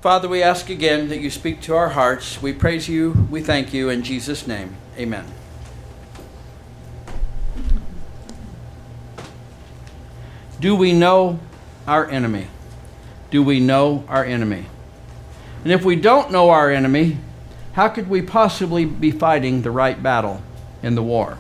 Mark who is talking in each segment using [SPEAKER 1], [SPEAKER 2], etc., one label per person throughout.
[SPEAKER 1] Father, we ask again that you speak to our hearts. We praise you, we thank you, in Jesus' name. Amen. Do we know our enemy? Do we know our enemy? And if we don't know our enemy, how could we possibly be fighting the right battle in the war?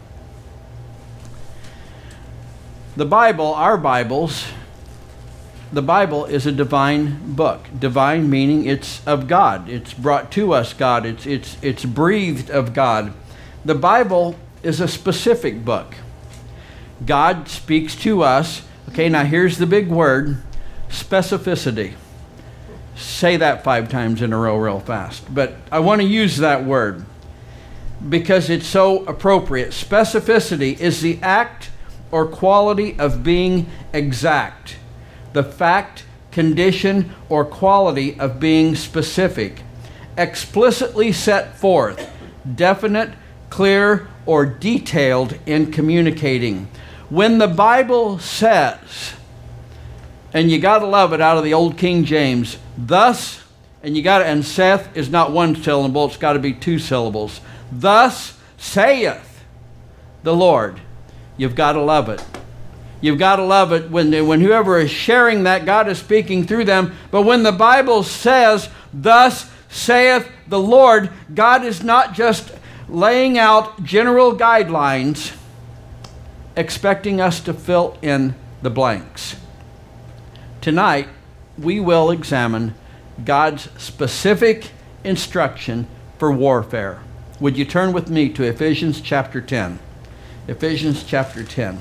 [SPEAKER 1] The Bible, our Bibles, the Bible is a divine book. Divine meaning it's of God. It's brought to us God. It's breathed of God. The Bible is a specific book. God speaks to us. Okay, now here's the big word, specificity. Say that 5 times in a row real fast. But I want to use that word because it's so appropriate. Specificity is the act or quality of being exact. The fact, condition, or quality of being specific. Explicitly set forth, definite, clear, or detailed in communicating. When the Bible says, and you got to love it out of the old King James, thus, and saith is not 1 syllable, it's got to be 2 syllables. Thus saith the Lord. You've got to love it. You've got to love it when whoever is sharing that, God is speaking through them. But when the Bible says, thus saith the Lord, God is not just laying out general guidelines, expecting us to fill in the blanks. Tonight, we will examine God's specific instruction for warfare. Would you turn with me to Ephesians chapter 10? Ephesians chapter 10.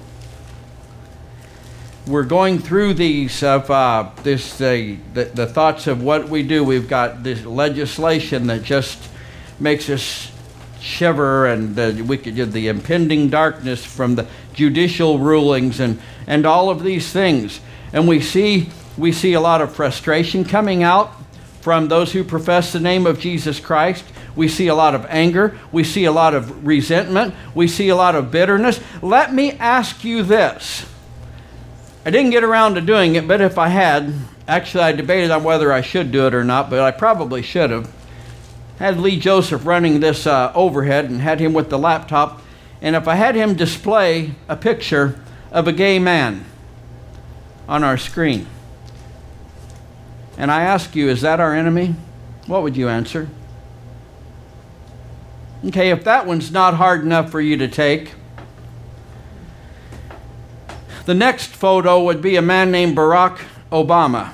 [SPEAKER 1] We're going through these of the thoughts of what we do. We've got this legislation that just makes us shiver, and the impending darkness from the judicial rulings and all of these things. And we see a lot of frustration coming out from those who profess the name of Jesus Christ. We see a lot of anger. We see a lot of resentment. We see a lot of bitterness. Let me ask you this. I didn't get around to doing it, but if I had, actually I debated on whether I should do it or not, but I probably should have. Had Lee Joseph running this overhead and had him with the laptop, and if I had him display a picture of a gay man on our screen, and I ask you, is that our enemy? What would you answer? Okay, if that one's not hard enough for you to take, the next photo would be a man named Barack Obama.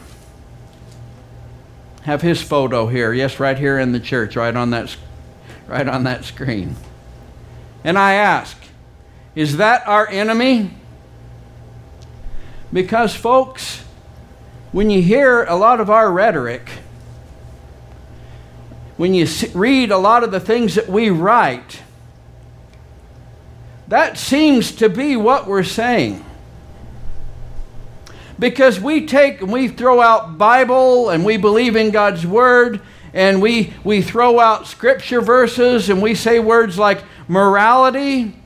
[SPEAKER 1] Have his photo here. Yes, right here in the church, right on that screen. And I ask, is that our enemy? Because, folks, when you hear a lot of our rhetoric, when you read a lot of the things that we write, that seems to be what we're saying. Because we take and we throw out Bible and we believe in God's Word and we throw out scripture verses and we say words like morality,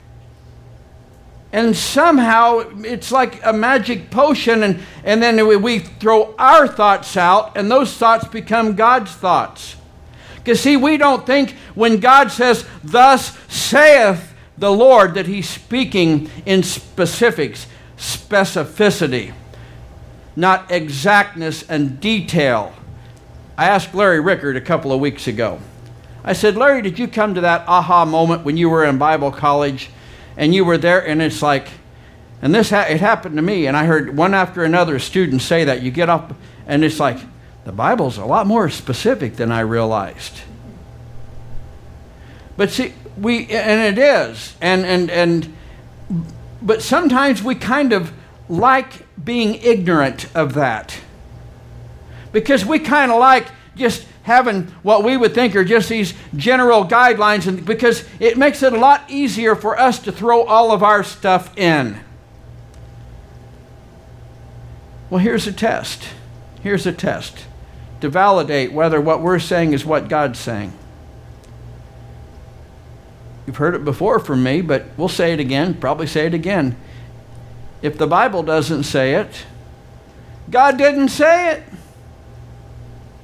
[SPEAKER 1] and somehow it's like a magic potion, and then we throw our thoughts out and those thoughts become God's thoughts. Because see, we don't think when God says, thus saith the Lord, that He's speaking in specifics, specificity, not exactness and detail. I asked Larry Rickard a couple of weeks ago. I said, Larry, did you come to that aha moment when you were in Bible college and you were there and it's like, and it happened to me, and I heard one after another students say that. You get up and it's like, the Bible's a lot more specific than I realized. But see, and it is, but sometimes we kind of like being ignorant of that, because we kind of like just having what we would think are just these general guidelines, and because it makes it a lot easier for us to throw all of our stuff in. Well, here's a test. Here's a test to validate whether what we're saying is what God's saying. You've heard it before from me, but we'll say it again, probably say it again. If the Bible doesn't say it, God didn't say it.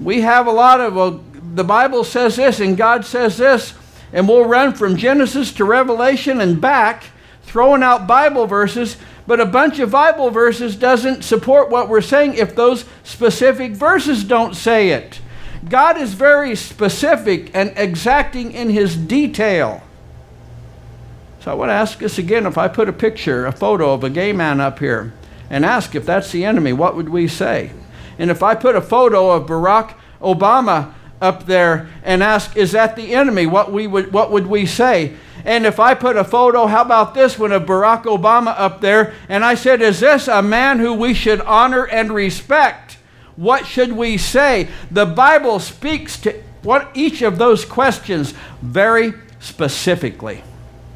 [SPEAKER 1] We have a lot of, well, the Bible says this and God says this, and we'll run from Genesis to Revelation and back, throwing out Bible verses, but a bunch of Bible verses doesn't support what we're saying if those specific verses don't say it. God is very specific and exacting in his detail. So I want to ask us again, if I put a photo of a gay man up here and ask if that's the enemy, what would we say? And if I put a photo of Barack Obama up there and ask, is that the enemy, what would we say? And if I put a photo, how about this one, of Barack Obama up there, and I said, is this a man who we should honor and respect? What should we say? The Bible speaks to each of those questions very specifically.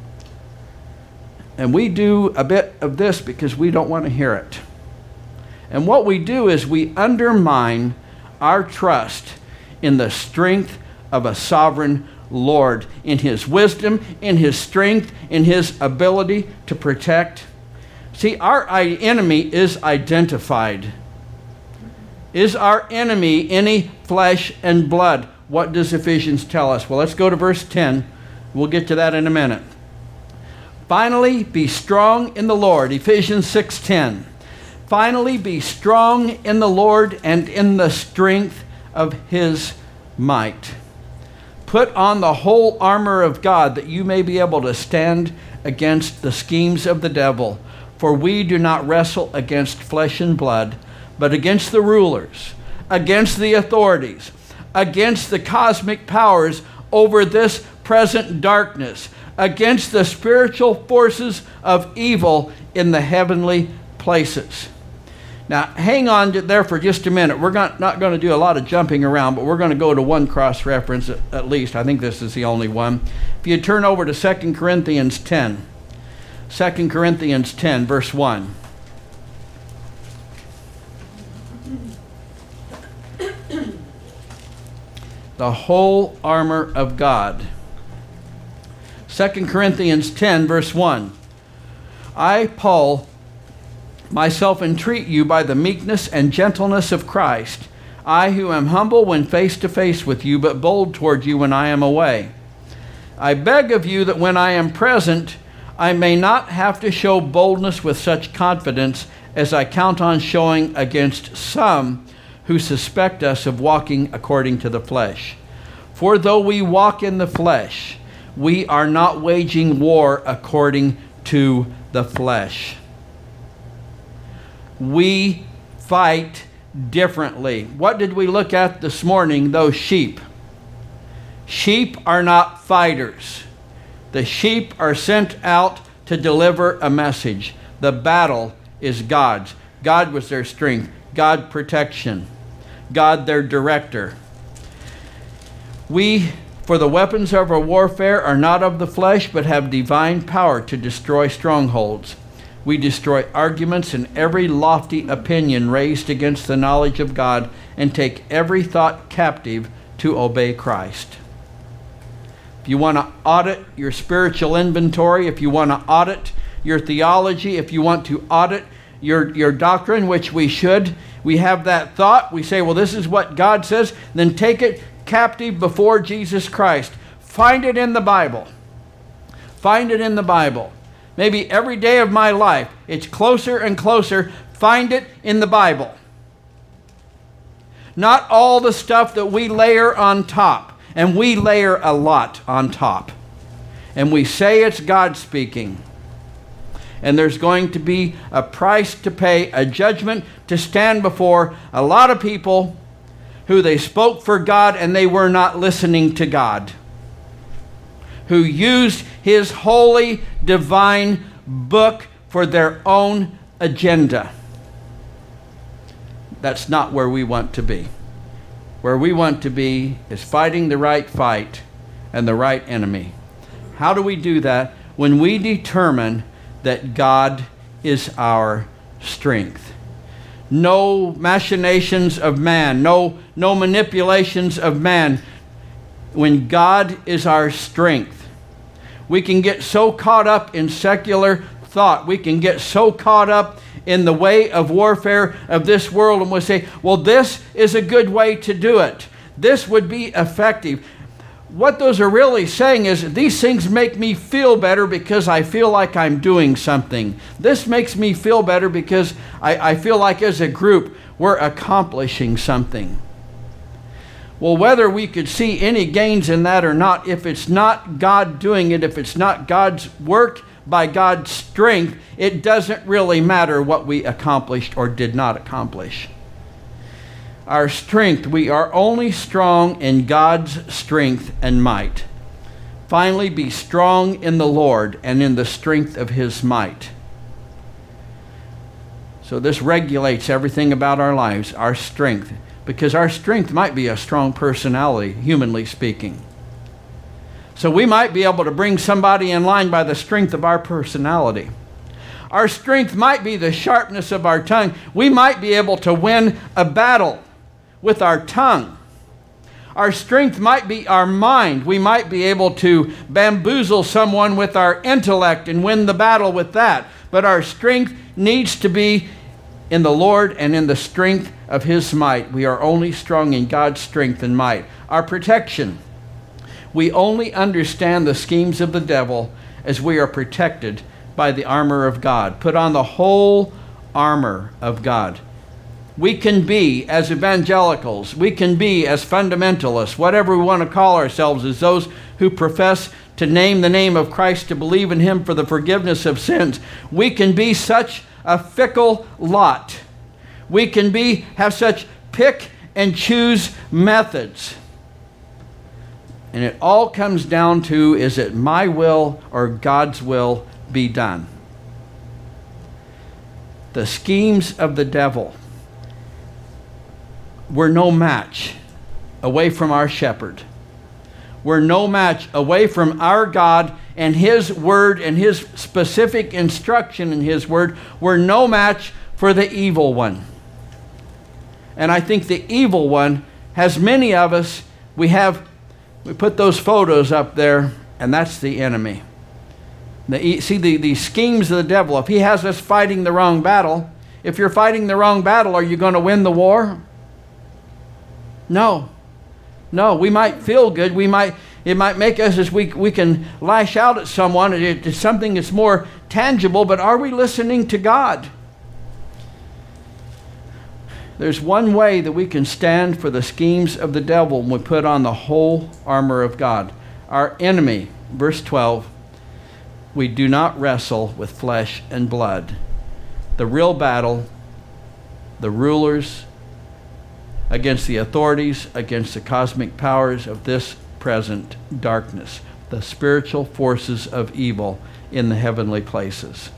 [SPEAKER 1] And we do a bit of this because we don't want to hear it. And what we do is we undermine our trust in the strength of a sovereign Lord, in his wisdom, in his strength, in his ability to protect. See, our enemy is identified. Is our enemy any flesh and blood? What does Ephesians tell us? Well, let's go to verse 10. We'll get to that in a minute. Finally, be strong in the Lord. Ephesians 6:10. Finally, be strong in the Lord and in the strength of his might. Put on the whole armor of God that you may be able to stand against the schemes of the devil. For we do not wrestle against flesh and blood, but against the rulers, against the authorities, against the cosmic powers over this present darkness, against the spiritual forces of evil in the heavenly places. Now, hang on there for just a minute. We're not going to do a lot of jumping around, but we're going to go to one cross-reference at least. I think this is the only one. If you turn over to 2 Corinthians 10. 2 Corinthians 10, verse 1. The whole armor of God. 2 Corinthians 10, verse 1. I, Paul, myself entreat you by the meekness and gentleness of Christ, I who am humble when face to face with you, but bold toward you when I am away. I beg of you that when I am present, I may not have to show boldness with such confidence as I count on showing against some who suspect us of walking according to the flesh. For though we walk in the flesh, we are not waging war according to the flesh. We fight differently. What did we look at this morning? Those sheep. Sheep are not fighters. The sheep are sent out to deliver a message. The battle is God's. God was their strength. God protection. God their director. We, for the weapons of our warfare are not of the flesh, but have divine power to destroy strongholds. We destroy arguments and every lofty opinion raised against the knowledge of God, and take every thought captive to obey Christ. If you want to audit your spiritual inventory, if you want to audit your theology, if you want to audit your doctrine, which we should, we have that thought, we say, well, this is what God says, then take it captive before Jesus Christ. Find it in the Bible. Find it in the Bible. Maybe every day of my life, it's closer and closer. Find it in the Bible. Not all the stuff that we layer on top. And we layer a lot on top. And we say it's God speaking. And there's going to be a price to pay, a judgment to stand before a lot of people who they spoke for God and they were not listening to God, who used his holy, divine book for their own agenda. That's not where we want to be. Where we want to be is fighting the right fight and the right enemy. How do we do that? When we determine that God is our strength. No machinations of man, no manipulations of man. When God is our strength, we can get so caught up in secular thought. We can get so caught up in the way of warfare of this world, and we say, well, this is a good way to do it. This would be effective. What those are really saying is, these things make me feel better because I feel like I'm doing something. This makes me feel better because I feel like as a group we're accomplishing something. Well, whether we could see any gains in that or not, if it's not God doing it, if it's not God's work by God's strength, it doesn't really matter what we accomplished or did not accomplish. Our strength, we are only strong in God's strength and might. Finally, be strong in the Lord and in the strength of His might. So this regulates everything about our lives, our strength, because our strength might be a strong personality, humanly speaking. So we might be able to bring somebody in line by the strength of our personality. Our strength might be the sharpness of our tongue. We might be able to win a battle with our tongue. Our strength might be our mind. We might be able to bamboozle someone with our intellect and win the battle with that. But our strength needs to be in the Lord and in the strength of His might. We are only strong in God's strength and might. Our protection. We only understand the schemes of the devil as we are protected by the armor of God. Put on the whole armor of God. We can be as evangelicals, we can be as fundamentalists, whatever we want to call ourselves, as those who profess to name the name of Christ, to believe in Him for the forgiveness of sins. We can be such a fickle lot. We can have such pick and choose methods. And it all comes down to, is it my will or God's will be done? The schemes of the devil were no match away from our shepherd. We're no match away from our God and His word and His specific instruction in His word. We're no match for the evil one. And I think the evil one has many of us. We put those photos up there, and that's the enemy. See the schemes of the devil. If he has us fighting the wrong battle, if you're fighting the wrong battle, are you going to win the war? No, we might feel good. It might make us as we can lash out at someone. It's something that's more tangible, but are we listening to God? There's one way that we can stand for the schemes of the devil when we put on the whole armor of God. Our enemy, verse 12, we do not wrestle with flesh and blood. The real battle, the rulers, against the authorities, against the cosmic powers of this present darkness, the spiritual forces of evil in the heavenly places.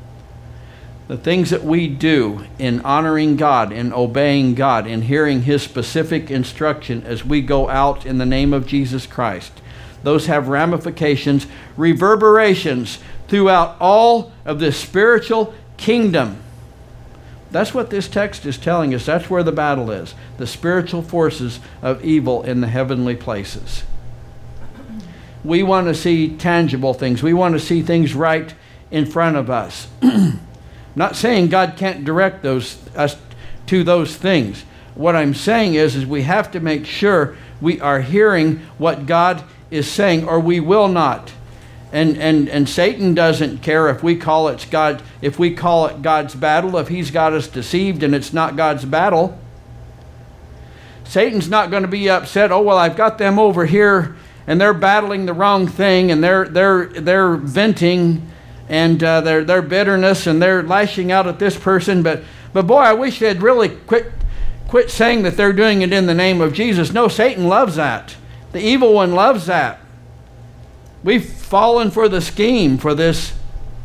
[SPEAKER 1] The things that we do in honoring God, in obeying God, in hearing His specific instruction as we go out in the name of Jesus Christ, those have ramifications, reverberations throughout all of this spiritual kingdom. That's what this text is telling us. That's where the battle is. The spiritual forces of evil in the heavenly places. We want to see tangible things. We want to see things right in front of us. I'm not saying God can't direct us to those things. What I'm saying is we have to make sure we are hearing what God is saying, or we will not. And Satan doesn't care if we call it God's battle, if he's got us deceived and it's not God's battle. Satan's not going to be upset, oh well, I've got them over here and they're battling the wrong thing, and they're venting and their bitterness, and they're lashing out at this person, but boy, I wish they'd really quit saying that they're doing it in the name of Jesus. No, Satan loves that. The evil one loves that. We've fallen for the scheme for this.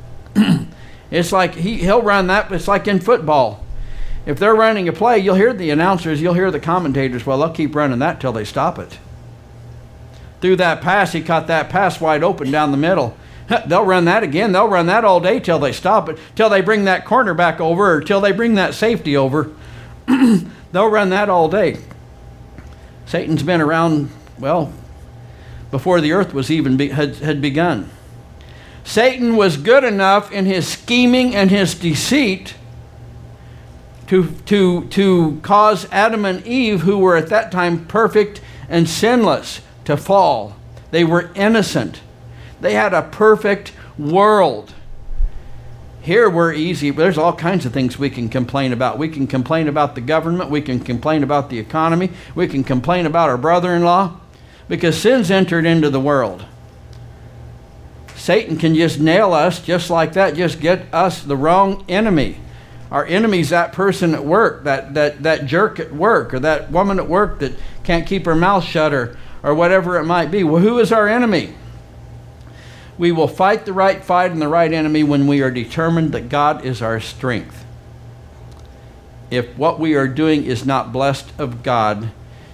[SPEAKER 1] It's like he'll run that. It's like in football. If they're running a play, you'll hear the announcers, you'll hear the commentators, well, they'll keep running that till they stop it. Through that pass, he caught that pass wide open down the middle. They'll run that again. They'll run that all day till they stop it, till they bring that cornerback over, or till they bring that safety over. They'll run that all day. Satan's been around, well, before the earth was even had begun. Satan was good enough in his scheming and his deceit to cause Adam and Eve, who were at that time perfect and sinless, to fall. They were innocent. They had a perfect world. Here we're easy. There's all kinds of things we can complain about. We can complain about the government. We can complain about the economy. We can complain about our brother-in-law, because sin's entered into the world. Satan can just nail us just like that, just get us the wrong enemy. Our enemy's that person at work, that jerk at work, or that woman at work that can't keep her mouth shut, or whatever it might be. Well, who is our enemy? We will fight the right fight and the right enemy when we are determined that God is our strength. If what we are doing is not blessed of God,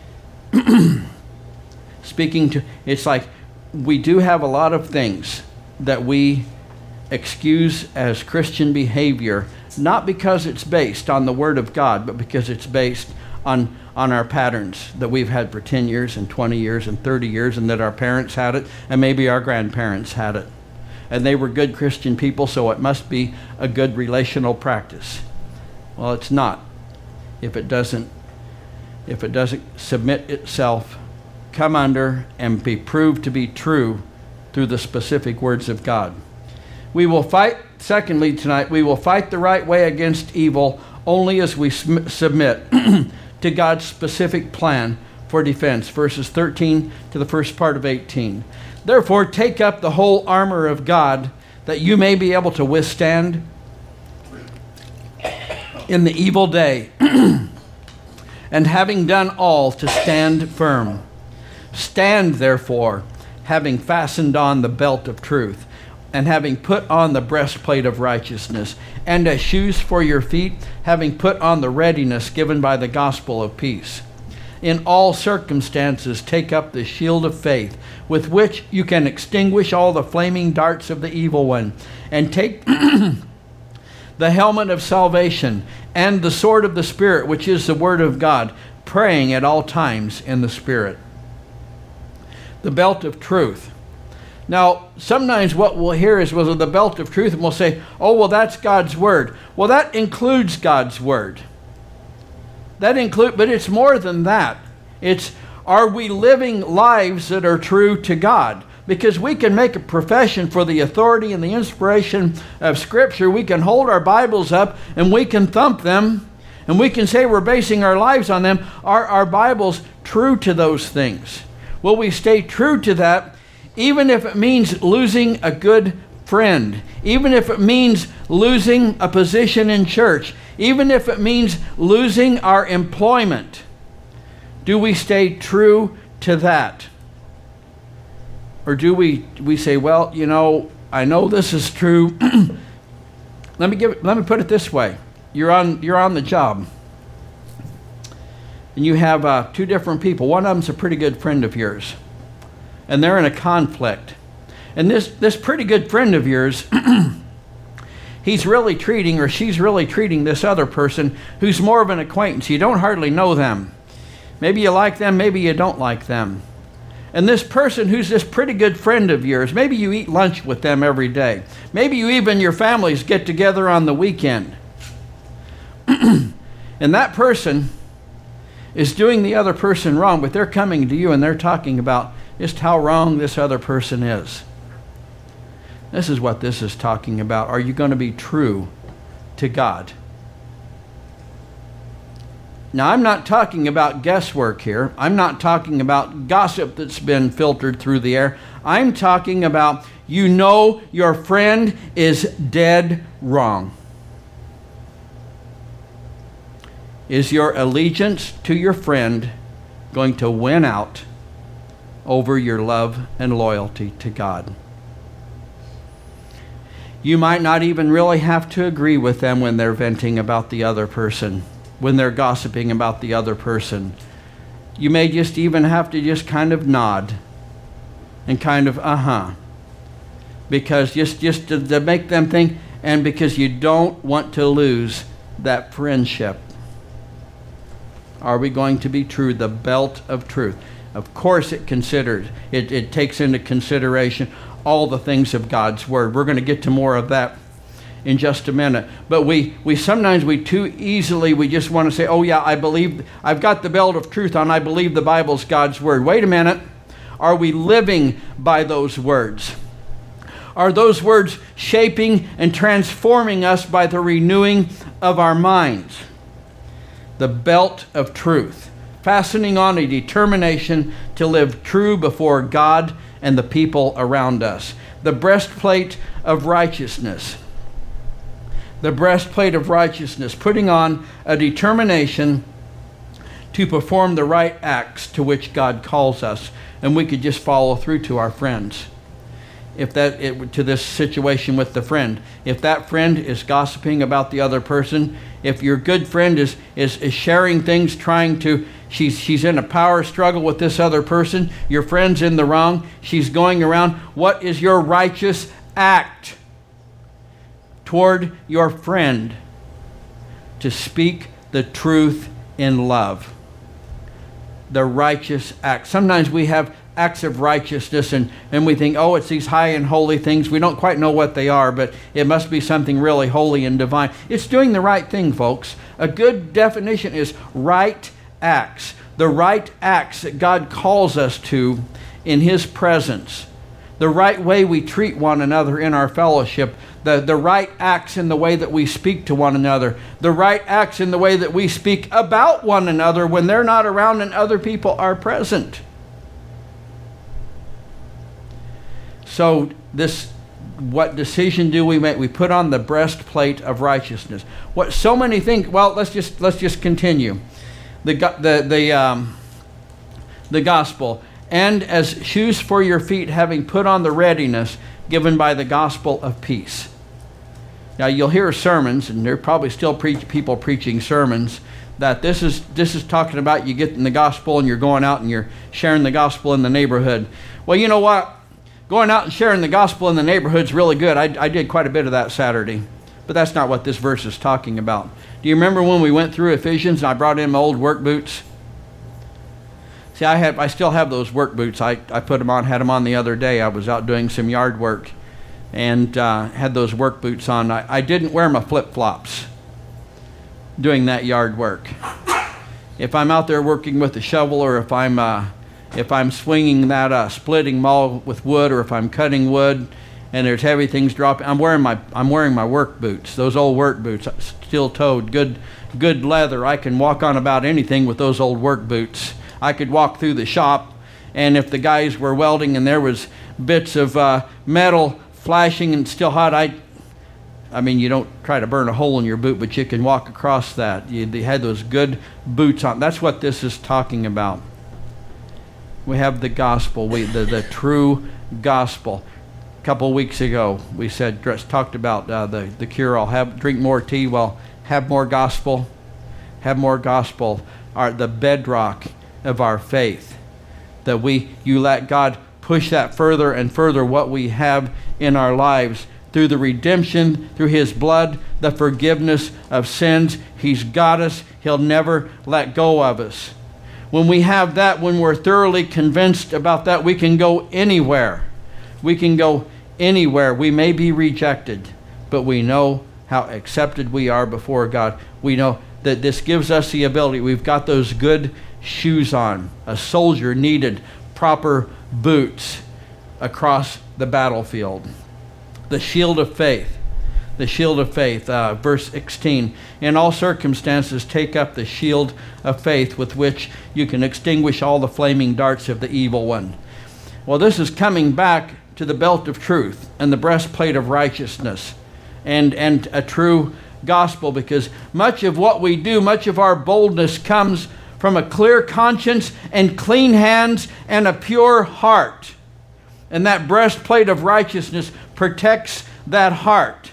[SPEAKER 1] it's like we do have a lot of things that we excuse as Christian behavior, not because it's based on the Word of God, but because it's based on our patterns that we've had for 10 years and 20 years and 30 years, and that our parents had it, and maybe our grandparents had it. And they were good Christian people, so it must be a good relational practice. Well, it's not. If it doesn't submit itself, come under, and be proved to be true through the specific words of God. We will fight, secondly tonight, we will fight the right way against evil only as we submit to God's specific plan for defense. Verses 13 to the first part of 18. Therefore, take up the whole armor of God, that you may be able to withstand in the evil day, and having done all, to stand firm. Stand, therefore, having fastened on the belt of truth, and having put on the breastplate of righteousness, and as shoes for your feet, having put on the readiness given by the gospel of peace. In all circumstances, take up the shield of faith, with which you can extinguish all the flaming darts of the evil one, and take the helmet of salvation, and the sword of the Spirit, which is the word of God, praying at all times in the Spirit. The belt of truth. Now, sometimes what we'll hear is, well, the belt of truth, and we'll say, oh, well, that's God's word. Well, that includes God's word. But it's more than that. It's, are we living lives that are true to God? Because we can make a profession for the authority and the inspiration of Scripture. We can hold our Bibles up and we can thump them, and we can say we're basing our lives on them. Are our Bibles true to those things? Will we stay true to that, even if it means losing a good friend, even if it means losing a position in church, even if it means losing our employment? Do we stay true to that? Or do we say, well, you know, I know this is true. Let me put it this way. You're on the job, and you have two different people. One of them's a pretty good friend of yours, and they're in a conflict. And this pretty good friend of yours, he's really treating, or she's really treating, this other person who's more of an acquaintance. You don't hardly know them. Maybe you like them, maybe you don't like them. And this person who's this pretty good friend of yours, maybe you eat lunch with them every day. Maybe you even, your families get together on the weekend. And that person is doing the other person wrong, but they're coming to you and they're talking about just how wrong this other person is. This is what this is talking about. Are you going to be true to God? Now, I'm not talking about guesswork here. I'm not talking about gossip that's been filtered through the air. I'm talking about, you know, your friend is dead wrong. Is your allegiance to your friend going to win out over your love and loyalty to God? You might not even really have to agree with them when they're venting about the other person, when they're gossiping about the other person. You may just even have to just kind of nod and kind of because just to make them think, and because you don't want to lose that friendship. Are we going to be true? The belt of truth. Of course it takes into consideration all the things of God's Word. We're going to get to more of that in just a minute. But we sometimes too easily, we just want to say, oh yeah, I believe, I've got the belt of truth on, I believe the Bible's God's word. Wait a minute. Are we living by those words? Are those words shaping and transforming us by the renewing of our minds? The belt of truth, fastening on a determination to live true before God and the people around us. The breastplate of righteousness. The breastplate of righteousness, putting on a determination to perform the right acts to which God calls us. And we could just follow through to our friends. To this situation with the friend. If that friend is gossiping about the other person, if your good friend is sharing things, she's in a power struggle with this other person, your friend's in the wrong, she's going around, what is your righteous act toward your friend? To speak the truth in love. The righteous act. Sometimes we have acts of righteousness and we think, oh, it's these high and holy things. We don't quite know what they are, but it must be something really holy and divine. It's doing the right thing, folks. A good definition is right acts. The right acts that God calls us to in His presence. The right way we treat one another in our fellowship. The right acts in the way that we speak to one another. The right acts in the way that we speak about one another when they're not around and other people are present. So what decision do we make? We put on the breastplate of righteousness. What so many think? Well, let's just continue. The gospel, and as shoes for your feet, having put on the readiness given by the gospel of peace. Now you'll hear sermons, and there are probably still people preaching sermons that this is talking about you getting the gospel and you're going out and you're sharing the gospel in the neighborhood. Well, you know what? Going out and sharing the gospel in the neighborhood is really good. I did quite a bit of that Saturday. But that's not what this verse is talking about. Do you remember when we went through Ephesians and I brought in my old work boots? See, I still have those work boots. I put them on, had them on the other day. I was out doing some yard work and had those work boots on. I didn't wear my flip-flops doing that yard work. If I'm out there working with a shovel, or if I'm swinging that splitting maul with wood, or if I'm cutting wood and there's heavy things dropping, I'm wearing my work boots, those old work boots, steel-toed, good leather. I can walk on about anything with those old work boots. I could walk through the shop, and if the guys were welding and there was bits of metal flashing and still hot, I mean, you don't try to burn a hole in your boot, but you can walk across that. They had those good boots on. That's what this is talking about. We have the gospel, the true gospel. A couple of weeks ago, we talked about the cure-all. Drink more tea. Well, have more gospel. Have more gospel. The bedrock of our faith. That you let God push that further and further, what we have in our lives through the redemption, through His blood, the forgiveness of sins. He's got us. He'll never let go of us. When we have that, when we're thoroughly convinced about that, we can go anywhere. We can go anywhere. We may be rejected, but we know how accepted we are before God. We know that this gives us the ability. We've got those good shoes on. A soldier needed proper boots across the battlefield. The shield of faith. The shield of faith, verse 16. In all circumstances, take up the shield of faith with which you can extinguish all the flaming darts of the evil one. Well, this is coming back to the belt of truth and the breastplate of righteousness and a true gospel, because much of what we do, much of our boldness comes from a clear conscience and clean hands and a pure heart. And that breastplate of righteousness protects that heart.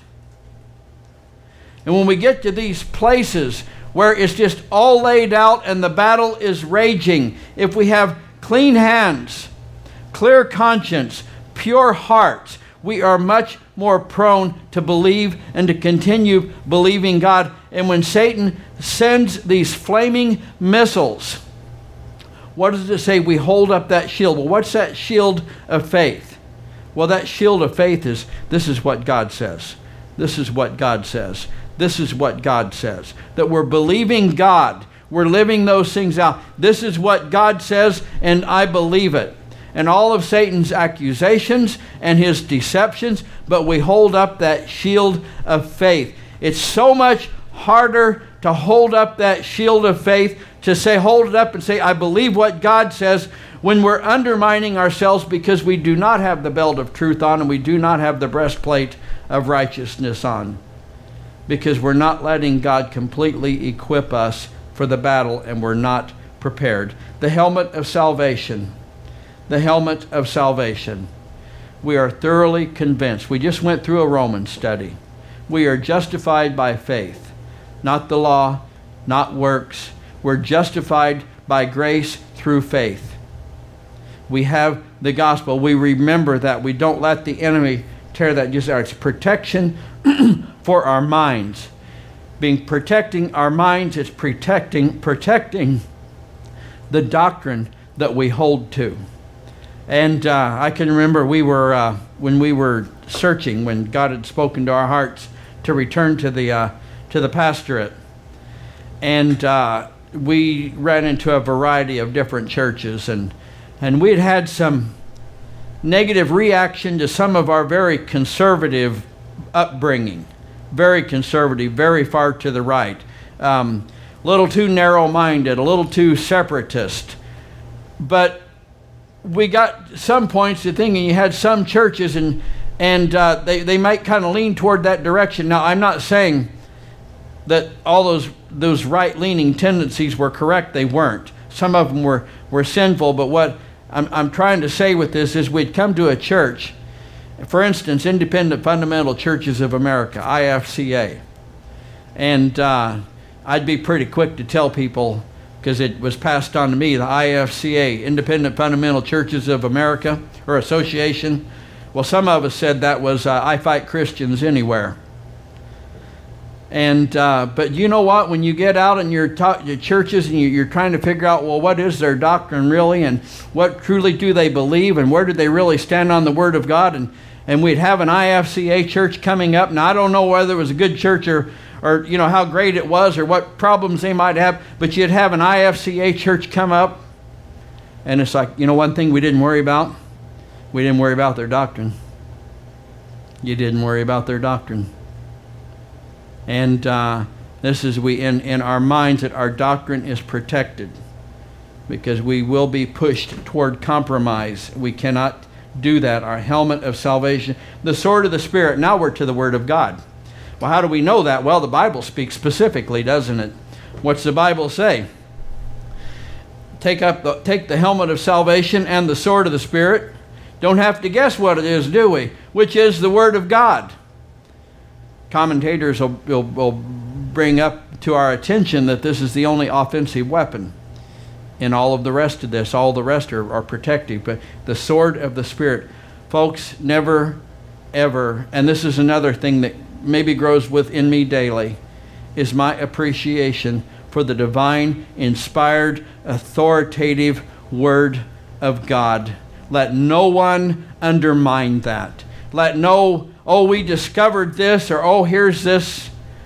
[SPEAKER 1] And when we get to these places where it's just all laid out and the battle is raging, if we have clean hands, clear conscience, pure hearts, we are much more prone to believe and to continue believing God. And when Satan sends these flaming missiles, what does it say? We hold up that shield. Well, what's that shield of faith? Well, that shield of faith this is what God says. This is what God says. This is what God says. That we're believing God. We're living those things out. This is what God says, and I believe it. And all of Satan's accusations and his deceptions, but we hold up that shield of faith. It's so much harder to hold up that shield of faith, to say, hold it up and say, I believe what God says, when we're undermining ourselves because we do not have the belt of truth on and we do not have the breastplate of righteousness on. Because we're not letting God completely equip us for the battle and we're not prepared. The helmet of salvation. The helmet of salvation. We are thoroughly convinced. We just went through a Roman study. We are justified by faith, not the law, not works. We're justified by grace through faith. We have the gospel. We remember that. We don't let the enemy tear that. Just it's protection for our minds. Protecting our minds, it's protecting the doctrine that we hold to. And I can remember when we were searching, when God had spoken to our hearts to return to the pastorate, and we ran into a variety of different churches, and we had some negative reaction to some of our very conservative upbringing, very conservative, very far to the right, a little too narrow-minded, a little too separatist. But we got some points to thinking you had some churches and they might kind of lean toward that direction. Now, I'm not saying that all those right-leaning tendencies were correct. They weren't. Some of them were sinful, but what I'm trying to say with this is we'd come to a church, for instance, Independent Fundamental Churches of America, IFCA, and I'd be pretty quick to tell people, because it was passed on to me, the IFCA, Independent Fundamental Churches of America, or Association. Well, some of us said that was I Fight Christians Anywhere. And but you know what? When you get out in your churches and you're trying to figure out, well, what is their doctrine really, and what truly do they believe, and where do they really stand on the Word of God? And we'd have an IFCA church coming up. Now, I don't know whether it was a good church or you know how great it was or what problems they might have, but you'd have an IFCA church come up, and it's like, you know, one thing we didn't worry about? We didn't worry about their doctrine. You didn't worry about their doctrine. And this is in our minds that our doctrine is protected, because we will be pushed toward compromise. We cannot do that. Our helmet of salvation, the sword of the Spirit. Now we're to the Word of God. Well, how do we know that? Well, the Bible speaks specifically, doesn't it? What's the Bible say? Take the helmet of salvation and the sword of the Spirit. Don't have to guess what it is, do we? Which is the Word of God. Commentators will bring up to our attention that this is the only offensive weapon. In all of the rest of this, all the rest are protective. But the sword of the Spirit. Folks, never, ever, and this is another thing that maybe grows within me daily, is my appreciation for the divine, inspired, authoritative Word of God. Let no one undermine that. Let no, oh, we discovered this, or oh, here's this.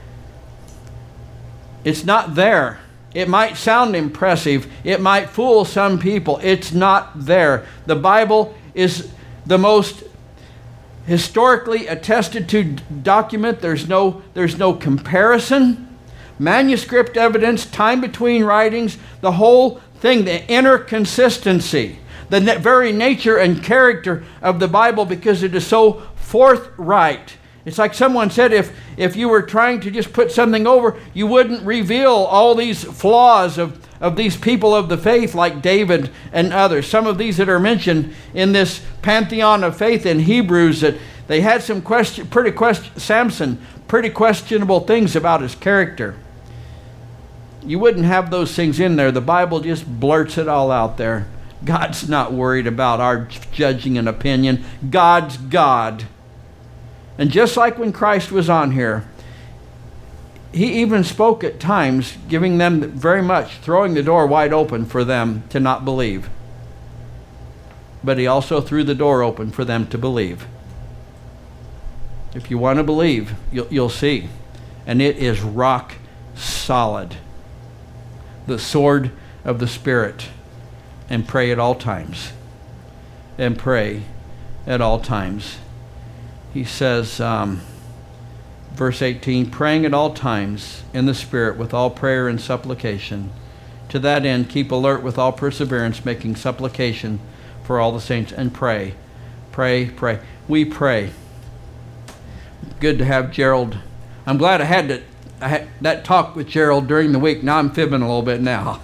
[SPEAKER 1] It's not there. It might sound impressive. It might fool some people. It's not there. The Bible is the most historically attested to document. There's no comparison. Manuscript evidence, time between writings, the whole thing, the inner consistency, the very nature and character of the Bible, because it is so forthright. It's like someone said, if you were trying to just put something over, you wouldn't reveal all these flaws of these people of the faith like David and others. Some of these that are mentioned in this pantheon of faith in Hebrews, that they had some Samson, pretty questionable things about his character. You wouldn't have those things in there. The Bible just blurts it all out there. God's not worried about our judging an opinion. God's God. And just like when Christ was on here, he even spoke at times, giving them very much, throwing the door wide open for them to not believe. But he also threw the door open for them to believe. If you want to believe, you'll see. And it is rock solid. The sword of the Spirit. And pray at all times. And pray at all times. He says, verse 18, praying at all times in the Spirit with all prayer and supplication. To that end, keep alert with all perseverance, making supplication for all the saints. And pray. Pray, pray. We pray. Good to have Gerald. I'm glad I had that talk with Gerald during the week. Now I'm fibbing a little bit now.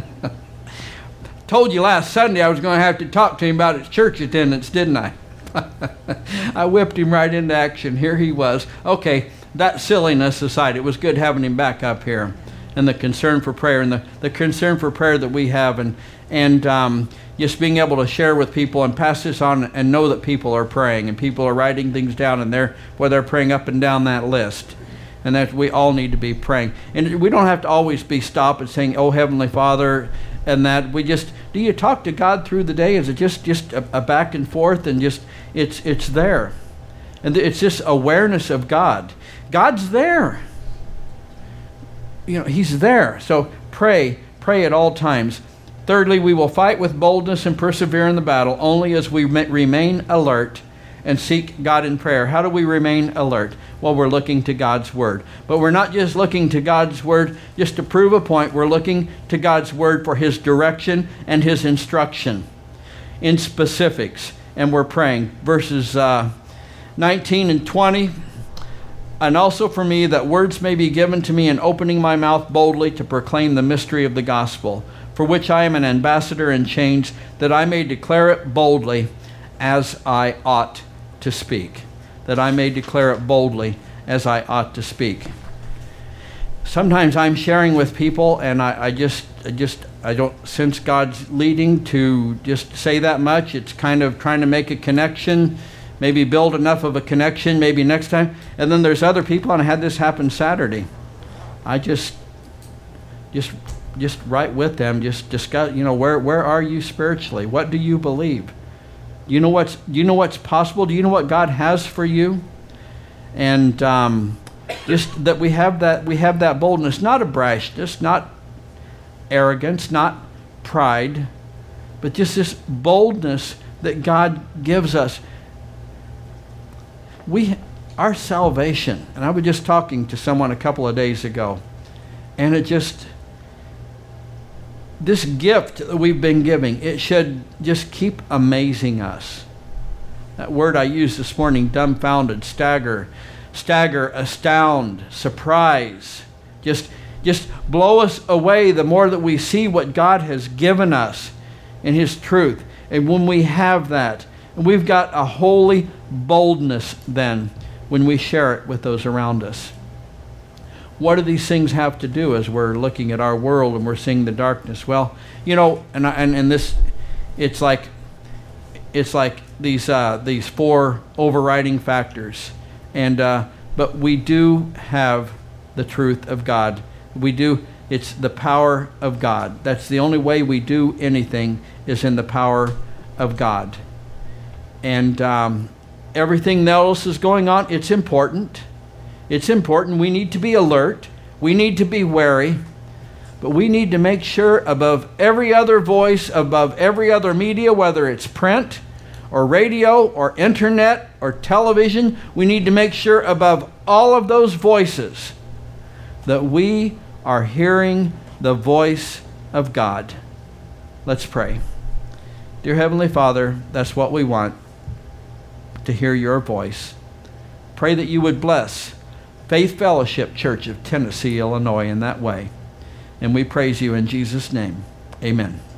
[SPEAKER 1] Told you last Sunday I was going to have to talk to him about his church attendance, didn't I? I whipped him right into action. Here he was. Okay, that silliness aside, it was good having him back up here. And the concern for prayer, and the concern for prayer that we have, and just being able to share with people and pass this on and know that people are praying and people are writing things down, and they're praying up and down that list. And that we all need to be praying. And we don't have to always be stopped and saying, oh, Heavenly Father, and that we just, do you talk to God through the day? Is it just a back and forth, and just, it's there. And it's just awareness of God. God's there. You know, He's there. So pray at all times. Thirdly, we will fight with boldness and persevere in the battle only as we remain alert and seek God in prayer. How do we remain alert? Well, we're looking to God's Word. But we're not just looking to God's Word just to prove a point. We're looking to God's Word for His direction and His instruction in specifics. And we're praying. Verses 19 and 20. And also for me, that words may be given to me in opening my mouth boldly to proclaim the mystery of the gospel, for which I am an ambassador in chains, that I may declare it boldly as I ought to speak. That I may declare it boldly as I ought to speak. Sometimes I'm sharing with people, and I don't sense God's leading to just say that much. It's kind of trying to make a connection, maybe build enough of a connection, maybe next time. And then there's other people, and I had this happen Saturday. I just right with them, just discuss, where are you spiritually? What do you believe? Do you know what's possible? Do you know what God has for you? And just that we have that boldness, not a brashness, not arrogance, not pride, but just this boldness that God gives us. Our salvation, and I was just talking to someone a couple of days ago, and this gift that we've been giving, it should just keep amazing us. That word I used this morning, dumbfounded, stagger, astound, surprise, just blow us away the more that we see what God has given us in His truth. And when we have that, and we've got a holy boldness then when we share it with those around us. What do these things have to do as we're looking at our world and we're seeing the darkness? Well, and this, it's like these four overriding factors, but we do have the truth of God. It's the power of God. That's the only way we do anything, is in the power of God. And everything else is going on. It's important. It's important. We need to be alert. We need to be wary. But we need to make sure above every other voice, above every other media, whether it's print or radio or internet or television, we need to make sure above all of those voices that we are hearing the voice of God. Let's pray. Dear Heavenly Father, that's what we want, to hear your voice. Pray that you would bless Faith Fellowship Church of Tennessee, Illinois in that way. And we praise you in Jesus' name. Amen.